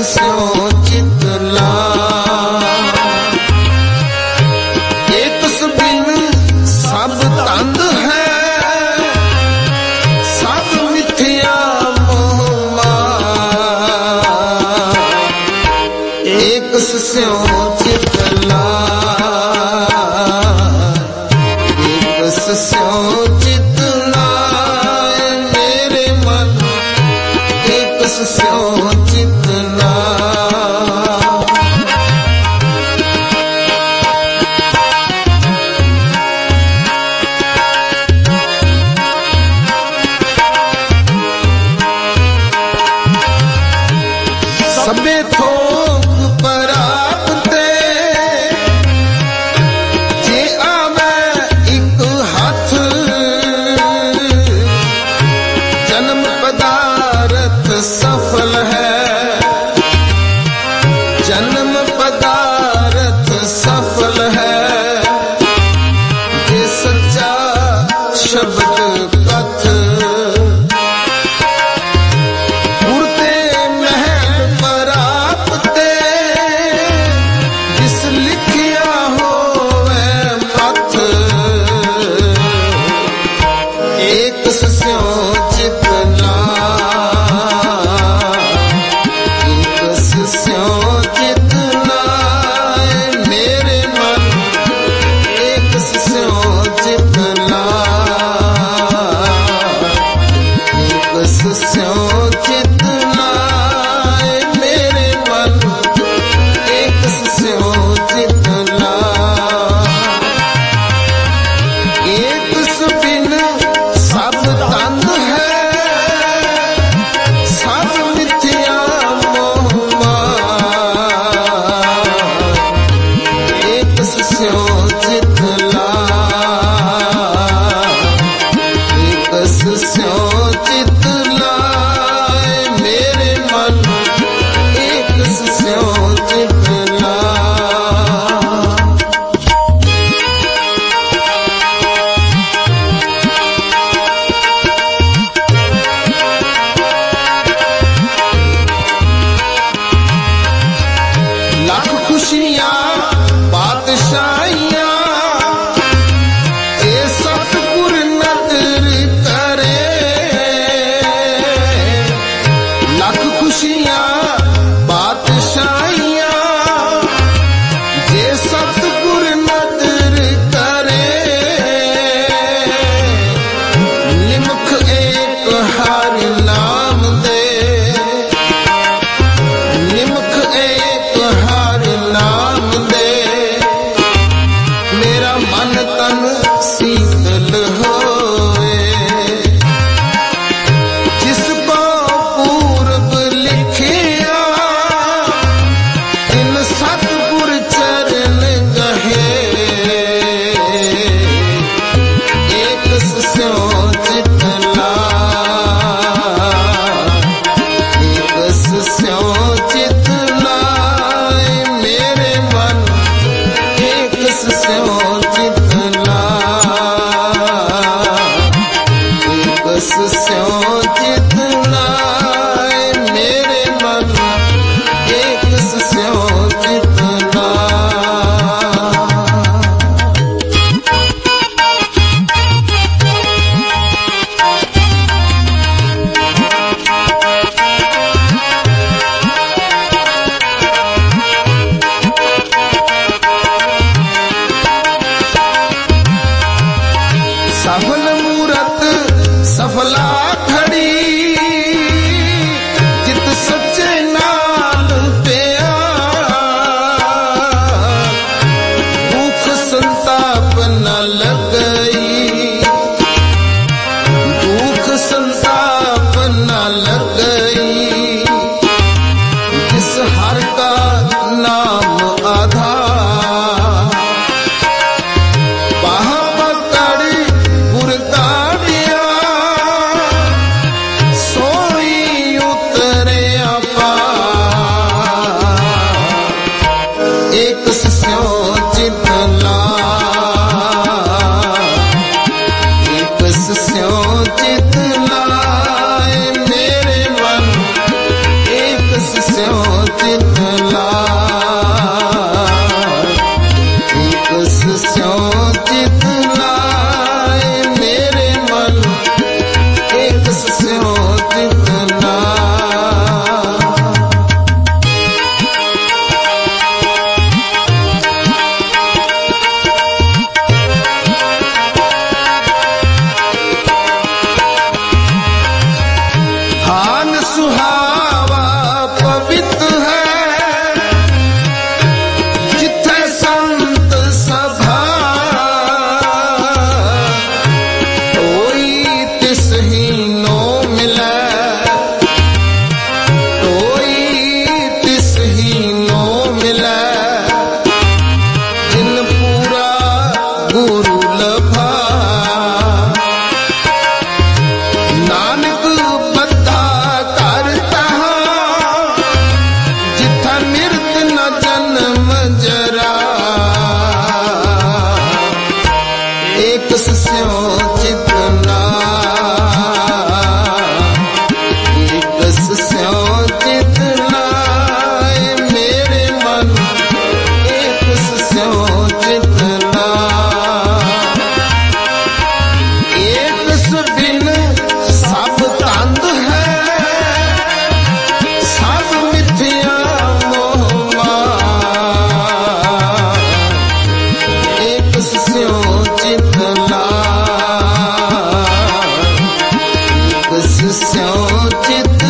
स्यों चित लाए। एक बिन सब तंद है, सब मिथ्या मोह माया। एक स्यों चित लाए, एक स्यों चित लाए मेरे मन, एक स्यों चित लाए। सबे थोक परापते, जे आवे एक हाथ। जन्म पदार्थ सफल है, जन्म पदार्थ सफल है। ये सच्चा शब्द कथ, उड़ते महल परापते। जिस लिखिया होवे मथ, एक स्यों चित लाए, एक स्यों चित लाए मेरे मन, एक स्यों चित लाए, एक स्यों चित लाए मेरे मन, एक स्यों चित लाए। एक बिन सब तंद है, सब मिथ्या मोह माया। एक स्यों चित लाए, एक स्यों चित लाए मेरे मन, एक स्यों चित लाए। लाख खुशियां बादशाहियां, ये सतगुर नजर करे। लाख खुशियां बादशाहियां, ये सतगुर नजर करे। निमख एक हर नाम दे, निमख एक हर नाम दे। मेरा मन तन शीतल होए, जिसको पूर्व लिखिया। इन सतगुर चरण गहे, एक स्यों चित लाए, एक स्यों चित लाए मेरे मन, एक स्यों चित लाए, एक स्यों चित लाए मेरे मन, एक स्यों चित लाए। सफल मूरत सफला खड़ी, जित सच्चे नाल प्यार। भूख संताप न लगई, भूख संताप न लगई। जिस हर का नाम आधार, बाह पकड़ गुरदारिया। सोई उतरे अपार, एक स्यों चित लाए, एक स्यों चित लाए मेरे मन, एक स्यों चित लाए, एक स्यों चित लाए मेरे मन, एक स्यों चित लाए। हान सुहावा पवित्र है जिथे संत सभा, कोई तिसहीनो मिले, कोई तिसहीनो मिले, जिन पूरा गुरु लभा। नानक बद्धा करता जिथा मृत न जन्म जरा, एक स्यों चित लाए, एक स्यों चित लाए मेरे मन, एक स्यों चित लाए। एक बिन सब तंद है, सब मिथ्या मोह माया, एक स्यों चित लाए, एक स्यों चित